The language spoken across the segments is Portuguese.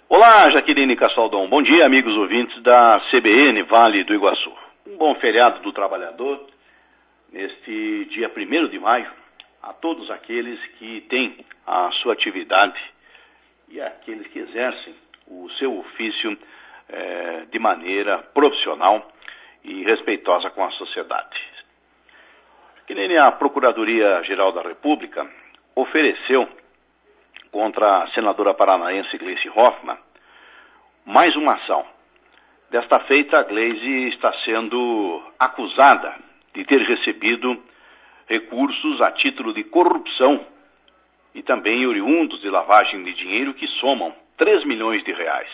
Olá, Jaqueline Cassaldon. Bom dia, amigos ouvintes da CBN Vale do Iguaçu. Um bom feriado do trabalhador neste dia 1º de maio a todos aqueles que têm a sua atividade e aqueles que exercem o seu ofício de maneira profissional e respeitosa com a sociedade. Que nem a Procuradoria-Geral da República ofereceu contra a senadora paranaense Gleice Hoffmann mais uma ação. Desta feita, a Gleice está sendo acusada de ter recebido recursos a título de corrupção e também oriundos de lavagem de dinheiro que somam 3 milhões de reais.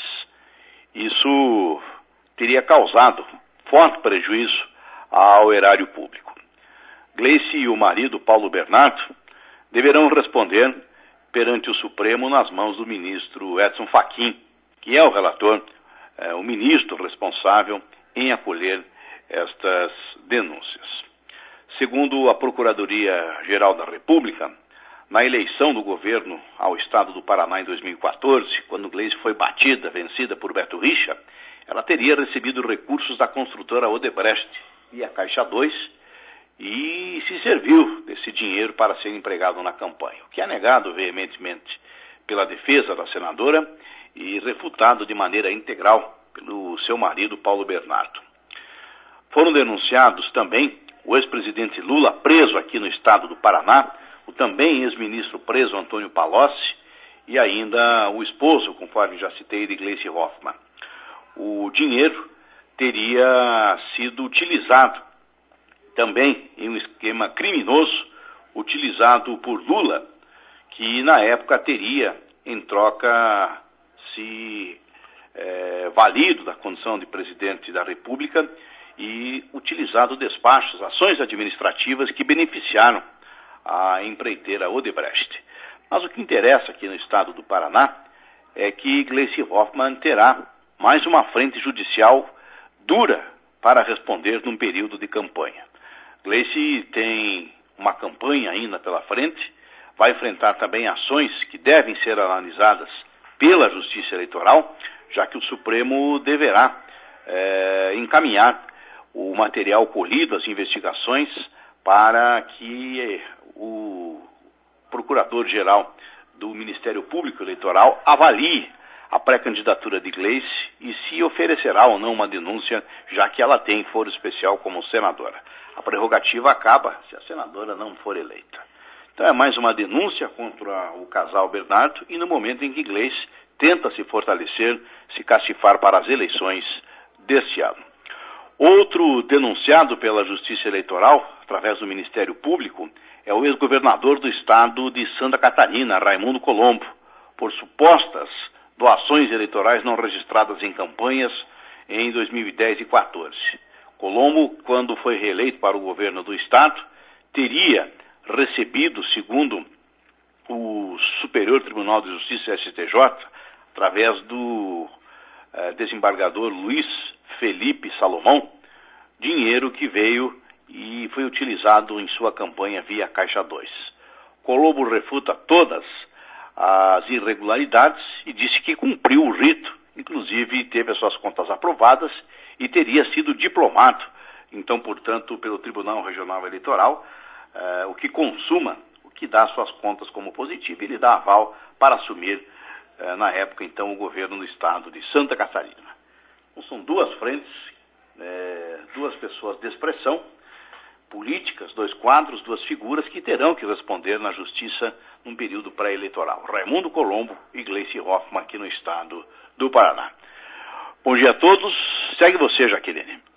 Isso teria causado forte prejuízo ao erário público. Gleice e o marido, Paulo Bernardo, deverão responder perante o Supremo nas mãos do ministro Edson Fachin, que é o relator, o ministro responsável em acolher estas denúncias. Segundo a Procuradoria-Geral da República, na eleição do governo ao estado do Paraná em 2014, quando Gleice foi vencida por Beto Richa, ela teria recebido recursos da construtora Odebrecht e a Caixa 2 e se serviu desse dinheiro para ser empregado na campanha, o que é negado veementemente pela defesa da senadora e refutado de maneira integral pelo seu marido, Paulo Bernardo. Foram denunciados também o ex-presidente Lula, preso aqui no estado do Paraná, o também ex-ministro preso Antônio Palocci e ainda o esposo, conforme já citei, de Gleice Hoffmann. O dinheiro teria sido utilizado também em um esquema criminoso utilizado por Lula, que na época teria, em troca, se valido da condição de presidente da República e utilizado despachos, ações administrativas que beneficiaram a empreiteira Odebrecht. Mas o que interessa aqui no estado do Paraná é que Gleice Hoffmann terá mais uma frente judicial dura para responder num período de campanha. Gleice tem uma campanha ainda pela frente, vai enfrentar também ações que devem ser analisadas pela Justiça Eleitoral, já que o Supremo deverá encaminhar o material colhido, as investigações, para que o Procurador-Geral do Ministério Público Eleitoral avalie a pré-candidatura de Gleice e se oferecerá ou não uma denúncia, já que ela tem foro especial como senadora. A prerrogativa acaba se a senadora não for eleita. Então é mais uma denúncia contra o casal Bernardo e no momento em que Gleice tenta se fortalecer, se cacifar para as eleições deste ano. Outro denunciado pela Justiça Eleitoral, através do Ministério Público, é o ex-governador do estado de Santa Catarina, Raimundo Colombo, por supostas doações eleitorais não registradas em campanhas em 2010 e 2014. Colombo, quando foi reeleito para o governo do estado, teria recebido, segundo o Superior Tribunal de Justiça, STJ, através do desembargador Luiz Felipe Salomão, dinheiro que veio e foi utilizado em sua campanha via Caixa 2. Colombo refuta todas as irregularidades e disse que cumpriu o rito, inclusive teve as suas contas aprovadas e teria sido diplomado, então, portanto, pelo Tribunal Regional Eleitoral, o que consuma, o que dá suas contas como positivo, ele dá aval para assumir, na época, então, o governo do estado de Santa Catarina. Então, são duas frentes, duas pessoas de expressão, políticas, dois quadros, duas figuras que terão que responder na justiça num período pré-eleitoral. Raimundo Colombo e Gleice Hoffmann aqui no estado do Paraná. Bom dia a todos. Segue você, Jaqueline.